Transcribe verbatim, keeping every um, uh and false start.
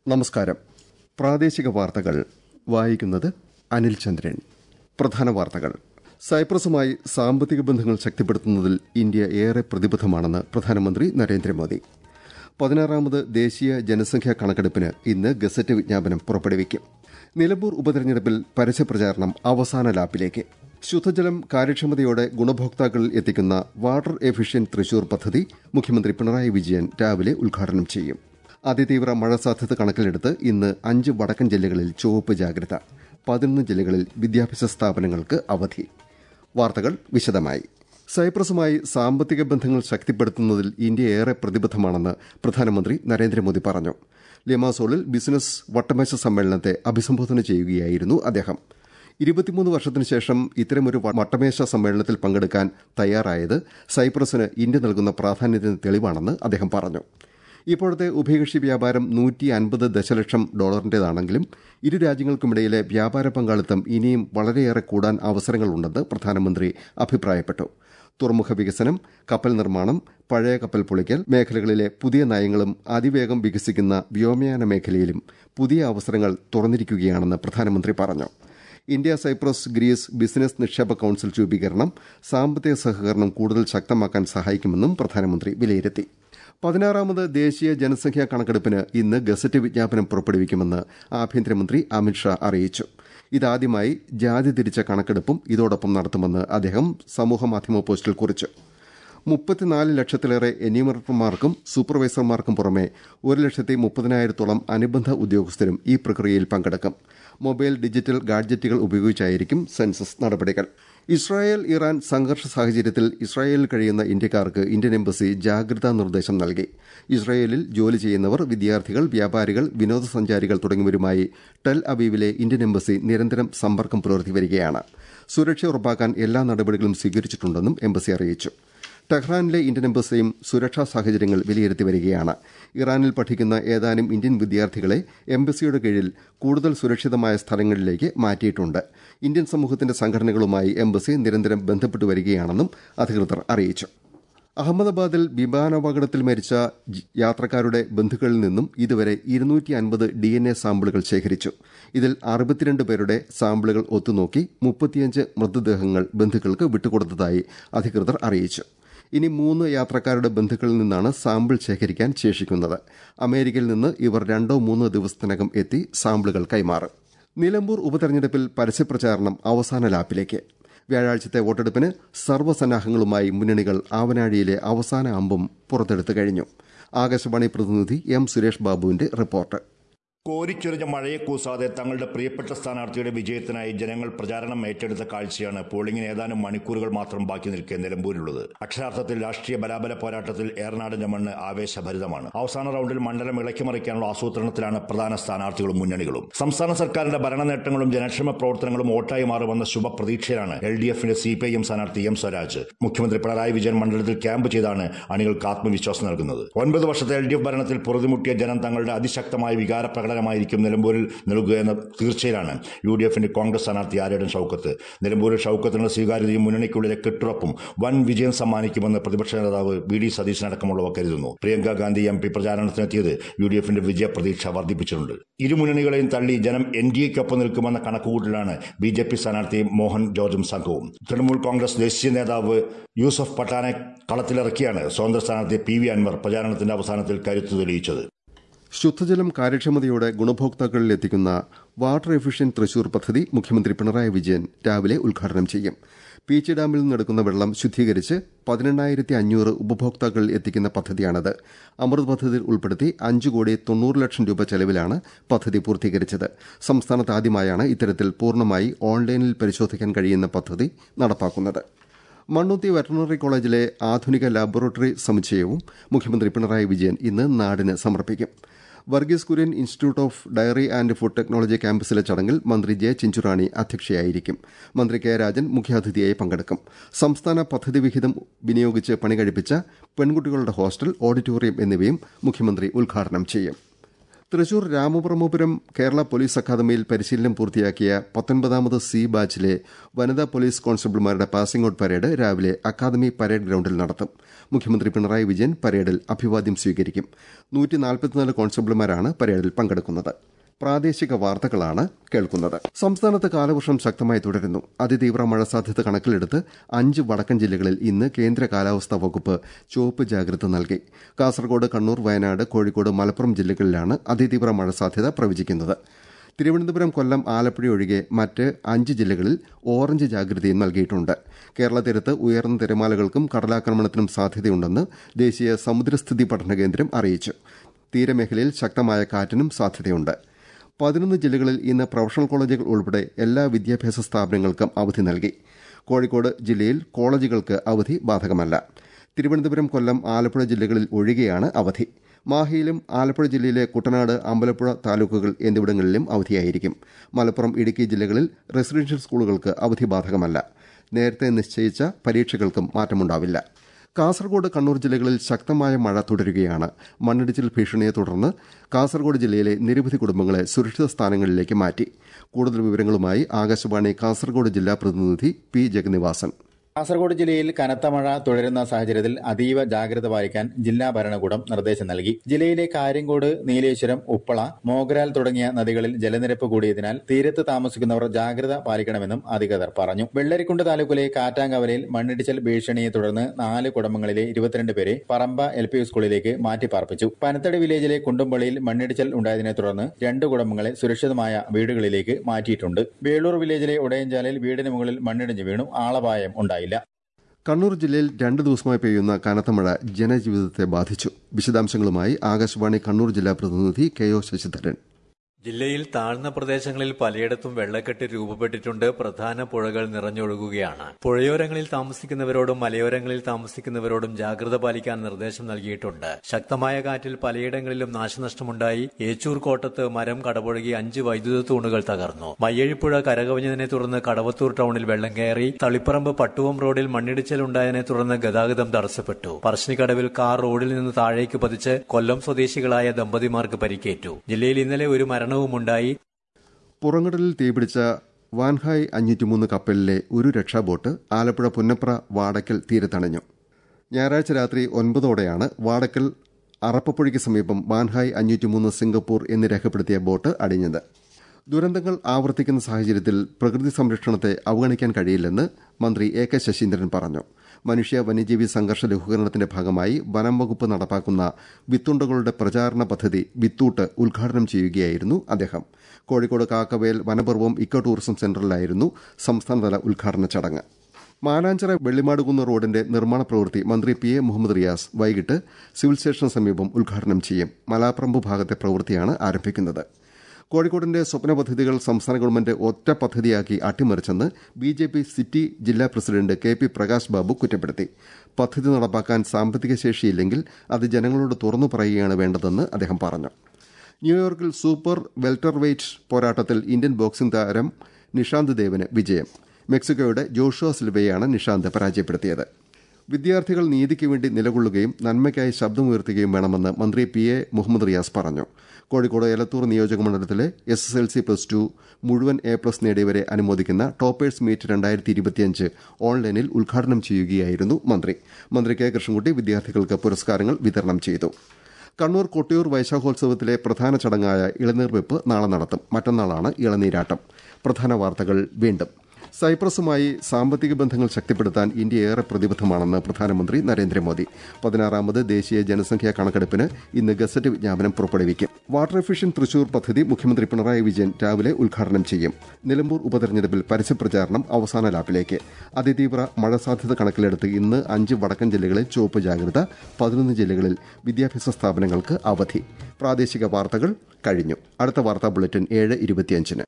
നമസ്കാരം. പ്രാദേശിക വാർത്തകൾ വായിക്കുന്നത് അനിൽ ചന്ദ്രൻ. പ്രധാന വാർത്തകൾ. സൈപ്രസുമായി സാമ്പത്തിക ബന്ധങ്ങൾ ശക്തിപ്പെടുത്തുന്നതിൽ ഇന്ത്യ ഏറെ പ്രതിബദ്ധമാണെന്ന് പ്രധാനമന്ത്രി നരേന്ദ്രമോദി. പതിനാറാമത് ദേശീയ ജനസംഖ്യാ കണക്കെടുപ്പിന് ഇന്ന് ഗസറ്റ് വിജ്ഞാപനം പുറപ്പെടുവിക്കും. നിലമ്പൂർ ഉപതെരഞ്ഞെടുപ്പിൽ പരസ്യപ്രചാരണം അവസാന ലാപ്പിലേക്ക്. ശുദ്ധജലം കാര്യക്ഷമതയോടെ ഗുണഭോക്താക്കളിൽ എത്തിക്കുന്ന വാട്ടർ എഫിഷ്യന്റ് തൃശൂർ പദ്ധതി മുഖ്യമന്ത്രി പിണറായി വിജയൻ രാവിലെ ഉദ്ഘാടനം ചെയ്യും. അതിതീവ്ര മഴ സാധ്യത കണക്കിലെടുത്ത് ഇന്ന് അഞ്ച് വടക്കൻ ജില്ലകളിൽ ചുവപ്പ് ജാഗ്രത. പതിനൊന്ന് ജില്ലകളിൽ വിദ്യാഭ്യാസ സ്ഥാപനങ്ങൾക്ക് അവധി. വാർത്തകൾ വിശദമായി. സൈപ്രസുമായി സാമ്പത്തിക ബന്ധങ്ങൾ ശക്തിപ്പെടുത്തുന്നതിൽ ഇന്ത്യ ഏറെ പ്രതിബദ്ധമാണെന്ന് പ്രധാനമന്ത്രി നരേന്ദ്രമോദി പറഞ്ഞു. ലിമാസോളിൽ ബിസിനസ് വട്ടമേശ സമ്മേളനത്തെ അഭിസംബോധന ചെയ്യുകയായിരുന്നു അദ്ദേഹം. ഇരുപത്തിമൂന്ന് വർഷത്തിനു ശേഷം ഇത്തരമൊരു വട്ടമേശ സമ്മേളനത്തിൽ പങ്കെടുക്കാൻ തയ്യാറായത് സൈപ്രസിന് ഇന്ത്യ നൽകുന്ന പ്രാധാന്യത്തിന് തെളിവാണെന്ന് അദ്ദേഹം പറഞ്ഞു. ഇപ്പോഴത്തെ ഉഭയകക്ഷി വ്യാപാരം നൂറ്റി അൻപത് ദശലക്ഷം ഡോളറിന്റേതാണെങ്കിലും ഇരു രാജ്യങ്ങൾക്കുമിടയിലെ വ്യാപാര പങ്കാളിത്തം ഇനിയും വളരെയേറെ കൂടാൻ അവസരങ്ങളുണ്ടെന്ന് പ്രധാനമന്ത്രി അഭിപ്രായപ്പെട്ടു. തുറമുഖ വികസനം, കപ്പൽ നിർമ്മാണം, പഴയ കപ്പൽ പൊളിക്കൽ മേഖലകളിലെ പുതിയ നയങ്ങളും അതിവേഗം വികസിക്കുന്ന വ്യോമയാന മേഖലയിലും പുതിയ അവസരങ്ങൾ തുറന്നിരിക്കുകയാണെന്ന് പ്രധാനമന്ത്രി പറഞ്ഞു. ഇന്ത്യ സൈപ്രസ് ഗ്രീസ് ബിസിനസ് നിക്ഷേപ കൌൺസിൽ രൂപീകരണം സാമ്പത്തിക സഹകരണം കൂടുതൽ ശക്തമാക്കാൻ സഹായിക്കുമെന്നും പ്രധാനമന്ത്രി വിലയിരുത്തി. പതിനാറാമത് ദേശീയ ജനസംഖ്യാ കണക്കെടുപ്പിന് ഇന്ന് ഗസറ്റ് വിജ്ഞാപനം പുറപ്പെടുവിക്കുമെന്ന് ആഭ്യന്തരമന്ത്രി അമിത്ഷാ അറിയിച്ചു. ഇതാദ്യമായി ജാതി തിരിച്ച കണക്കെടുപ്പും ഇതോടൊപ്പം നടത്തുമെന്ന് അദ്ദേഹം സമൂഹമാധ്യമ പോസ്റ്റിൽ കുറിച്ചു. മുപ്പത്തിനാല് ലക്ഷത്തിലേറെ എന്യൂമറേറ്റർമാർക്കും സൂപ്പർവൈസർമാർക്കും പുറമെ ഒരു ലക്ഷത്തി മുപ്പതിനായിരത്തോളം അനുബന്ധ ഉദ്യോഗസ്ഥരും ഈ പ്രക്രിയയിൽ പങ്കെടുക്കും. മൊബൈൽ ഡിജിറ്റൽ ഗാഡ്ജറ്റുകൾ ഉപയോഗിച്ചായിരിക്കും സെൻസസ് നടപടികൾ. ഇസ്രായേൽ ഇറാൻ സംഘർഷ സാഹചര്യത്തിൽ ഇസ്രായേലിൽ കഴിയുന്ന ഇന്ത്യക്കാർക്ക് ഇന്ത്യൻ എംബസി ജാഗ്രതാ നിർദ്ദേശം നൽകി. ഇസ്രായേലിൽ ജോലി ചെയ്യുന്നവർ, വിദ്യാർത്ഥികൾ, വ്യാപാരികൾ, വിനോദസഞ്ചാരികൾ തുടങ്ങിയവരുമായി ടെൽ അവീവിലെ ഇന്ത്യൻ എംബസി നിരന്തരം സമ്പർക്കം പുലർത്തി വരികയാണ്. സുരക്ഷ ഉറപ്പാക്കാൻ എല്ലാ നടപടികളും സ്വീകരിച്ചിട്ടുണ്ടെന്നും എംബസി അറിയിച്ചു. ടെഹ്റാനിലെ ഇന്ത്യൻ എംബസിയും സുരക്ഷാ സാഹചര്യങ്ങൾ വിലയിരുത്തി വരികയാണ്. ഇറാനിൽ പഠിക്കുന്ന ഏതാനും ഇന്ത്യൻ വിദ്യാർത്ഥികളെ എംബസിയുടെ കീഴിൽ കൂടുതൽ സുരക്ഷിതമായ സ്ഥലങ്ങളിലേക്ക് മാറ്റിയിട്ടുണ്ട്. ഇന്ത്യൻ സമൂഹത്തിന്റെ സംഘടനകളുമായി എംബസി നിരന്തരം ബന്ധപ്പെട്ടു വരികയാണെന്നും അധികൃതർ അറിയിച്ചു. അഹമ്മദാബാദിൽ വിമാനാപകടത്തിൽ മരിച്ച യാത്രക്കാരുടെ ബന്ധുക്കളിൽ നിന്നും ഇതുവരെ ഇരുന്നൂറ്റി അൻപത് ഡി എൻ എ സാമ്പിളുകൾ ശേഖരിച്ചു. ഇതിൽ അറുപത്തിരണ്ട് പേരുടെ സാമ്പിളുകൾ ഒത്തുനോക്കി മുപ്പത്തിയഞ്ച് മൃതദേഹങ്ങൾ ബന്ധുക്കൾക്ക് വിട്ടുകൊടുത്തതായി അധികൃതർ അറിയിച്ചു. ഇനി മൂന്ന് യാത്രക്കാരുടെ ബന്ധുക്കളിൽ നിന്നാണ് സാമ്പിൾ ശേഖരിക്കാൻ ശേഷിക്കുന്നത്. അമേരിക്കയിൽ നിന്ന് ഇവർ രണ്ടോ മൂന്നോ ദിവസത്തിനകം എത്തി സാമ്പിളുകൾ കൈമാറും. നിലമ്പൂർ ഉപതെരഞ്ഞെടുപ്പിൽ പരസ്യപ്രചാരണം അവസാന ലാപ്പിലേക്ക്. വ്യാഴാഴ്ചത്തെ വോട്ടെടുപ്പിന് സർവ്വസന്നാഹങ്ങളുമായി മുന്നണികൾ ആവനാഴിയിലെ അവസാന അമ്പും പുറത്തെടുത്തു കഴിഞ്ഞു. ആകാശവാണി പ്രതിനിധി എം സുരേഷ് ബാബുവിന്റെ റിപ്പോർട്ട്. കോരിച്ചൊരിഞ്ഞ മഴയെ കൂസാതെ തങ്ങളുടെ പ്രിയപ്പെട്ട സ്ഥാനാർത്ഥിയുടെ വിജയത്തിനായി ജനങ്ങൾ പ്രചാരണം ഏറ്റെടുത്ത കാഴ്ചയാണ് പോളിംഗിന് ഏതാനും മണിക്കൂറുകൾ മാത്രം ബാക്കി നിൽക്കെ നിലമ്പൂരിലുള്ളത്. അക്ഷരാർത്ഥത്തിൽ രാഷ്ട്രീയ ബലാബല പോരാട്ടത്തിൽ ഏറനാടിന്റെ മണ്ണ് ആവേശഭരിതമാണ്. അവസാന റൌണ്ടിൽ മണ്ഡലം ഇളക്കിമറിക്കാനുള്ള ആസൂത്രണത്തിലാണ് പ്രധാന സ്ഥാനാർത്ഥികളും മുന്നണികളും. സംസ്ഥാന സർക്കാരിന്റെ ഭരണ നേട്ടങ്ങളും ജനക്ഷേമ പ്രവർത്തനങ്ങളും വോട്ടായി മാറുമെന്ന ശുഭപ്രതീക്ഷയിലാണ് എൽ ഡി എഫിന്റെ സി പി ഐ എം സ്ഥാനാർത്ഥി എം സ്വരാജ്. മുഖ്യമന്ത്രി പിണറായി വിജയൻ മണ്ഡലത്തിൽ ക്യാമ്പ് ചെയ്താണ് അണികൾക്ക് ആത്മവിശ്വാസം നൽകുന്നത്. ഒൻപത് വർഷത്തെ എൽ ഡി എഫ് ഭരണത്തിൽ പൊറുതിമുട്ടിയ ജനം തങ്ങളുടെ അതിശക്തമായ വികാര ായിരിക്കും നിലമ്പൂരിൽ നൽകുകയെന്ന തീർച്ചയിലാണ് യു ഡി എഫിന്റെ കോൺഗ്രസ് സ്ഥാനാർത്ഥി ആര്യടൻ ഷൌക്കത്ത്. നിലമ്പൂരിൽ ഷൌക്കത്തിനുള്ള സ്വീകാര്യതയും മുന്നണിക്കുള്ളിലെ കെട്ടുറപ്പും വൻ വിജയം സമ്മാനിക്കുമെന്ന് പ്രതിപക്ഷ നേതാവ് വി ഡി സതീശനടക്കമുള്ളവർ കരുതുന്നു. പ്രിയങ്ക ഗാന്ധി എം പി പ്രചാരണത്തിനെത്തിയത് യു ഡി എഫിന്റെ വിജയപ്രതീക്ഷ വർദ്ധിപ്പിച്ചിട്ടുണ്ട്. ഇരു മുന്നണികളെയും തള്ളി ജനം എൻ ഡി എക്കൊപ്പം നിൽക്കുമെന്ന കണക്കുകൂട്ടലാണ് ബി ജെ പി സ്ഥാനാർത്ഥി മോഹൻ ജോർജും സംഘവും. തൃണമൂൽ കോൺഗ്രസ് ദേശീയ നേതാവ് യൂസഫ് പട്ടാനെ കളത്തിലിറക്കിയാണ് സ്വതന്ത്ര സ്ഥാനാർത്ഥി പി വി അൻവർ പ്രചാരണത്തിന്റെ അവസാനത്തിൽ കരുത്തു തെളിയിച്ചത്. ശുദ്ധജലം കാര്യക്ഷമതയോടെ ഗുണഭോക്താക്കളിൽ എത്തിക്കുന്ന വാട്ടർ എഫിഷ്യന്റ് തൃശൂർ പദ്ധതി മുഖ്യമന്ത്രി പിണറായി വിജയൻ രാവിലെ ഉദ്ഘാടനം ചെയ്യും. പീച്ചി ഡാമിൽ നിന്നെടുക്കുന്ന വെള്ളം ശുദ്ധീകരിച്ച് പതിനെണ്ണായിരത്തി അഞ്ഞൂറ് ഉപഭോക്താക്കളിൽ എത്തിക്കുന്ന പദ്ധതിയാണിത്. അമൃത് പദ്ധതിയിൽ ഉൾപ്പെടുത്തി അഞ്ചു കോടി തൊണ്ണൂറ് ലക്ഷം രൂപ ചെലവിലാണ് പദ്ധതി പൂർത്തീകരിച്ചത്. സംസ്ഥാനത്ത് ആദ്യമായാണ് ഇത്തരത്തിൽ പൂർണ്ണമായി ഓൺലൈനിൽ പരിശോധിക്കാൻ കഴിയുന്ന പദ്ധതി നടപ്പാക്കുന്നത്. മണ്ണുത്തി വെറ്ററിനറി കോളേജിലെ ആധുനിക ലാബോറട്ടറി സമുച്ചയവും മുഖ്യമന്ത്രി പിണറായി വിജയൻ ഇന്ന് നാടിന് സമർപ്പിക്കും. Varghese Kurien institute of dairy and food technology ക്യാമ്പസിലെ ചടങ്ങിൽ മന്ത്രി ജെ ചിഞ്ചുറാണി അധ്യക്ഷയായിരിക്കും. മന്ത്രി കെ രാജൻ മുഖ്യാതിഥിയായി പങ്കെടുക്കും. സംസ്ഥാന പദ്ധതി വിഹിതം വിനിയോഗിച്ച് പണി കഴിപ്പിച്ച പെൺകുട്ടികളുടെ ഹോസ്റ്റൽ, ഓഡിറ്റോറിയം എന്നിവയും മുഖ്യമന്ത്രി ഉദ്ഘാടനം ചെയ്യും. തൃശൂർ രാമവർമ്മപുരം കേരള പോലീസ് അക്കാദമിയിൽ പരിശീലനം പൂർത്തിയാക്കിയ പത്തൊൻപതാമത് സി ബാച്ചിലെ വനിതാ പോലീസ് കോൺസ്റ്റബിൾമാരുടെ പാസിംഗ് ഔട്ട് പരേഡ് രാവിലെ അക്കാദമി പരേഡ് ഗ്രൌണ്ടിൽ നടത്തും. മുഖ്യമന്ത്രി പിണറായി വിജയൻ പരേഡിൽ അഭിവാദ്യം സ്വീകരിക്കും. നൂറ്റി നാൽപ്പത്തിനാല് കോൺസ്റ്റബിൾമാരാണ് പരേഡിൽ പങ്കെടുക്കുന്നത്. പ്രാദേശിക വാർത്തകളാണ് കേൾക്കുന്നത്. സംസ്ഥാനത്ത് കാലവർഷം ശക്തമായി തുടരുന്നു. അതിതീവ്ര മഴ സാധ്യത കണക്കിലെടുത്ത് അഞ്ച് വടക്കൻ ജില്ലകളിൽ ഇന്ന് കേന്ദ്ര കാലാവസ്ഥാ വകുപ്പ് ചുവപ്പ് ജാഗ്രത നൽകി. കാസർഗോഡ്, കണ്ണൂർ, വയനാട്, കോഴിക്കോട്, മലപ്പുറം ജില്ലകളിലാണ് അതിതീവ്ര മഴ സാധ്യത പ്രവചിക്കുന്നത്. തിരുവനന്തപുരം, കൊല്ലം, ആലപ്പുഴ ഒഴികെ മറ്റ് അഞ്ച് ജില്ലകളിൽ ഓറഞ്ച് ജാഗ്രതയും നൽകിയിട്ടുണ്ട്. കേരള തീരത്ത് ഉയർന്ന തിരമാലകൾക്കും കടലാക്രമണത്തിനും സാധ്യതയുണ്ടെന്ന് ദേശീയ സമുദ്രസ്ഥിതി പഠന കേന്ദ്രം അറിയിച്ചു. തീരമേഖലയിൽ ശക്തമായ കാറ്റിനും സാധ്യതയുണ്ട്. പതിനൊന്ന് ജില്ലകളിൽ ഇന്ന് പ്രൊഫഷണൽ കോളേജുകൾ ഉൾപ്പെടെ എല്ലാ വിദ്യാഭ്യാസ സ്ഥാപനങ്ങൾക്കും അവധി നൽകി. കോഴിക്കോട് ജില്ലയിൽ കോളേജുകൾക്ക് അവധി ബാധകമല്ല. തിരുവനന്തപുരം, കൊല്ലം, ആലപ്പുഴ ജില്ലകളിൽ ഒഴികെയാണ് അവധി. മാഹിയിലും ആലപ്പുഴ ജില്ലയിലെ കുട്ടനാട്, അമ്പലപ്പുഴ താലൂക്കുകൾ എന്നിവിടങ്ങളിലും അവധിയായിരിക്കും. മലപ്പുറം, ഇടുക്കി ജില്ലകളിൽ റെസിഡൻഷ്യൽ സ്കൂളുകൾക്ക് അവധി ബാധകമല്ല. നേരത്തെ നിശ്ചയിച്ച പരീക്ഷകൾക്കും മാറ്റമുണ്ടാവില്ല. കാസർഗോഡ്, കണ്ണൂർ ജില്ലകളിൽ ശക്തമായ മഴ തുടരുകയാണ്. മണ്ണിടിച്ചിൽ ഭീഷണിയെ തുടർന്ന് കാസർഗോഡ് ജില്ലയിലെ നിരവധി കുടുംബങ്ങളെ സുരക്ഷിത സ്ഥാനങ്ങളിലേക്ക് മാറ്റി. കൂടുതൽ വിവരങ്ങളുമായി ആകാശവാണി കാസർഗോഡ് ജില്ലാ പ്രതിനിധി പി ജഗന്നിവാസൻ. കാസർഗോഡ് ജില്ലയിൽ കനത്ത മഴ തുടരുന്ന സാഹചര്യത്തിൽ അതീവ ജാഗ്രത പാലിക്കാൻ ജില്ലാ ഭരണകൂടം നിർദ്ദേശം നൽകി. ജില്ലയിലെ കാര്യങ്കോട്, നീലേശ്വരം, ഉപ്പള, മോഗ്രാൽ തുടങ്ങിയ നദികളിൽ ജലനിരപ്പ് കൂടിയതിനാൽ തീരത്ത് താമസിക്കുന്നവർ ജാഗ്രത പാലിക്കണമെന്നും അധികൃതർ പറഞ്ഞു. വെള്ളരിക്കുണ്ട് താലൂക്കിലെ കാറ്റാങ്കവലയിൽ മണ്ണിടിച്ചിൽ ഭീഷണിയെ തുടർന്ന് നാല് കുടുംബങ്ങളിലെ ഇരുപത്തിരണ്ട് പേരെ പറമ്പ എൽ പി സ്കൂളിലേക്ക് മാറ്റിപ്പാർപ്പിച്ചു. പനത്തടി വില്ലേജിലെ കുണ്ടുംപള്ളിയിൽ മണ്ണിടിച്ചിൽ ഉണ്ടായതിനെ തുടർന്ന് രണ്ട് കുടുംബങ്ങളെ സുരക്ഷിതമായ വീടുകളിലേക്ക് മാറ്റിയിട്ടുണ്ട്. വേളൂർ വില്ലേജിലെ ഉടയഞ്ചാലയിൽ വീടിന് മുകളിൽ മണ്ണിടിഞ്ഞു വീണു ആളപായം ഉണ്ടായി. കണ്ണൂർ ജില്ലയിൽ രണ്ട് ദിവസമായി പെയ്യുന്ന കനത്ത മഴ ജനജീവിതത്തെ ബാധിച്ചു. വിശദാംശങ്ങളുമായി ആകാശവാണി കണ്ണൂർ ജില്ലാ പ്രതിനിധി കെ ഒ ശശിധരൻ. ജില്ലയിൽ താഴ്ന്ന പ്രദേശങ്ങളിൽ പലയിടത്തും വെള്ളക്കെട്ട് രൂപപ്പെട്ടിട്ടുണ്ട്. പ്രധാന പുഴകൾ നിറഞ്ഞൊഴുകുകയാണ്. പുഴയോരങ്ങളിൽ താമസിക്കുന്നവരോടും മലയോരങ്ങളിൽ താമസിക്കുന്നവരോടും ജാഗ്രത പാലിക്കാൻ നിർദ്ദേശം നൽകിയിട്ടുണ്ട്. ശക്തമായ കാറ്റിൽ പലയിടങ്ങളിലും നാശനഷ്ടമുണ്ടായി. ഏച്ചൂർ കോട്ടത്ത് മരം കടപുഴകി അഞ്ച് വൈദ്യുത തൂണുകൾ തകർന്നു. മയ്യഴിപ്പുഴ കരകവിഞ്ഞതിനെ തുടർന്ന് കടവത്തൂർ ടൌണിൽ വെള്ളം കയറി. തളിപ്പറമ്പ് പട്ടുവം റോഡിൽ മണ്ണിടിച്ചിലുണ്ടായതിനെ തുടർന്ന് ഗതാഗതം തടസ്സപ്പെട്ടു. പറശ്ശിനിക്കടവിൽ കാർ റോഡിൽ നിന്ന് താഴേക്ക് പതിച്ച് കൊല്ലം സ്വദേശികളായ ദമ്പതിമാർക്ക് പരിക്കേറ്റു. ജില്ലയിൽ ഇന്നലെ ഒരു മരണം ുണ്ടായി. പുറങ്കടലിൽ തീപിടിച്ച വാൻഹായ് അഞ്ഞൂറ്റിമൂന്ന് കപ്പലിലെ ഒരു രക്ഷാബോട്ട് ആലപ്പുഴ പുന്നപ്ര വാടക്കൽ തീരത്തണഞ്ഞു. ഞായറാഴ്ച രാത്രി ഒൻപതോടെയാണ് വാടക്കൽ അറപ്പപ്പുഴയ്ക്ക് സമീപം വാൻഹായ് അഞ്ഞൂറ്റിമൂന്ന് സിംഗപ്പൂർ എന്ന് രേഖപ്പെടുത്തിയ ബോട്ട് അടിഞ്ഞത്. ദുരന്തങ്ങൾ ആവർത്തിക്കുന്ന സാഹചര്യത്തിൽ പ്രകൃതി സംരക്ഷണത്തെ അവഗണിക്കാൻ കഴിയില്ലെന്ന് മന്ത്രി എ കെ ശശീന്ദ്രൻ പറഞ്ഞു. മനുഷ്യ വന്യജീവി സംഘർഷ ലഘൂകരണത്തിന്റെ ഭാഗമായി വനം വകുപ്പ് നടപ്പാക്കുന്ന വിത്തുണ്ടകളുടെ പ്രചാരണ പദ്ധതി വിത്തൂട്ട് ഉദ്ഘാടനം ചെയ്യുകയായിരുന്നു അദ്ദേഹം. കോഴിക്കോട് കാക്കവേൽ വനപർവ്വം ഇക്കോ ടൂറിസം സെന്ററിലായിരുന്നു സംസ്ഥാനതല ഉദ്ഘാടന ചടങ്ങ്. മാനാഞ്ചിറ വെള്ളിമാടുകുന്ന് റോഡിന്റെ നിർമ്മാണ പ്രവൃത്തി മന്ത്രി പി എ മുഹമ്മദ് റിയാസ് വൈകിട്ട് സിവിൽ സ്റ്റേഷന് സമീപം ഉദ്ഘാടനം ചെയ്യും. മലാപ്പറമ്പ് ഭാഗത്തെ പ്രവൃത്തിയാണ് ആരംഭിക്കുന്നത്. കോഴിക്കോടിന്റെ സ്വപ്ന പദ്ധതികൾ സംസ്ഥാന ഗവൺമെന്റ് ഒറ്റ പദ്ധതിയാക്കി അട്ടിമറിച്ചെന്ന് ബി ജെ പി സിറ്റി ജില്ലാ president K P Prakash Babu കുറ്റപ്പെടുത്തി. പദ്ധതി നടപ്പാക്കാൻ സാമ്പത്തിക ശേഷിയില്ലെങ്കിൽ അത് ജനങ്ങളോട് തുറന്നു പറയുകയാണ് വേണ്ടതെന്ന് അദ്ദേഹം പറഞ്ഞു. ന്യൂയോർക്കിൽ സൂപ്പർ വെൽറ്റർ വെയ്റ്റ് പോരാട്ടത്തിൽ ഇന്ത്യൻ ബോക്സിംഗ് താരം നിഷാന്ത് ദേവിന് വിജയം. മെക്സിക്കോയുടെ ജോഷുവ സിൽവയെയാണ് നിഷാന്ത് പരാജയപ്പെടുത്തിയത്. വിദ്യാർത്ഥികൾ നീതിക്ക് വേണ്ടി നിലകൊള്ളുകയും നന്മയ്ക്കായി ശബ്ദമുയർത്തുകയും വേണമെന്ന് മന്ത്രി പി എ മുഹമ്മദ് റിയാസ് പറഞ്ഞു. കോഴിക്കോട് എലത്തൂർ നിയോജക മണ്ഡലത്തിലെ S S L C plus two മുഴുവൻ എ പ്ലസ് നേടിയവരെ അനുമോദിക്കുന്ന ടോപ്പേഴ്സ് മീറ്റ് രണ്ടായിരത്തി ഇരുപത്തിയഞ്ച് ഓൺലൈനിൽ ഉദ്ഘാടനം ചെയ്യുകയായിരുന്നു മന്ത്രി. മന്ത്രി കെ കൃഷ്ണൻകുട്ടി വിദ്യാർത്ഥികൾക്ക് പുരസ്കാരങ്ങൾ വിതരണം ചെയ്തു. കണ്ണൂർ കൊട്ടിയൂർ വൈശാഖോത്സവത്തിലെ പ്രധാന ചടങ്ങായ ഇളനീർ വെപ്പ് നാളെ നടത്തും. മറ്റന്നാളാണ് ഇളനീരാട്ടം. പ്രധാന വാർത്തകൾ വീണ്ടും. സൈപ്രസുമായി സാമ്പത്തിക ബന്ധങ്ങൾ ശക്തിപ്പെടുത്താൻ ഇന്ത്യ ഏറെ പ്രതിബദ്ധമാണെന്ന് പ്രധാനമന്ത്രി നരേന്ദ്രമോദി. പതിനാറാമത് ദേശീയ ജനസംഖ്യാ കണക്കെടുപ്പിന് ഇന്ന് ഗസറ്റ് വിജ്ഞാപനം പുറപ്പെടുവിക്കും. വാട്ടർ എഫിഷ്യൻ തൃശൂർ പദ്ധതി മുഖ്യമന്ത്രി പിണറായി വിജയൻ രാവിലെ ഉദ്ഘാടനം ചെയ്യും. നിലമ്പൂർ ഉപതെരഞ്ഞെടുപ്പിൽ പരസ്യപ്രചാരണം അവസാന ലാപ്പിലേക്ക്. അതിതീവ്ര മഴ സാധ്യത കണക്കിലെടുത്ത് ഇന്ന് അഞ്ച് വടക്കൻ ജില്ലകളിൽ ചുവപ്പ് ജാഗ്രത. പതിനൊന്ന് ജില്ലകളിൽ വിദ്യാഭ്യാസ സ്ഥാപനങ്ങൾക്ക് അവധി. പ്രാദേശിക വാർത്തകൾ കഴിഞ്ഞു. അടുത്ത വാർത്താ ബുള്ളറ്റിൻ ഏഴ് ഇരുപത്തിയഞ്ചിന്.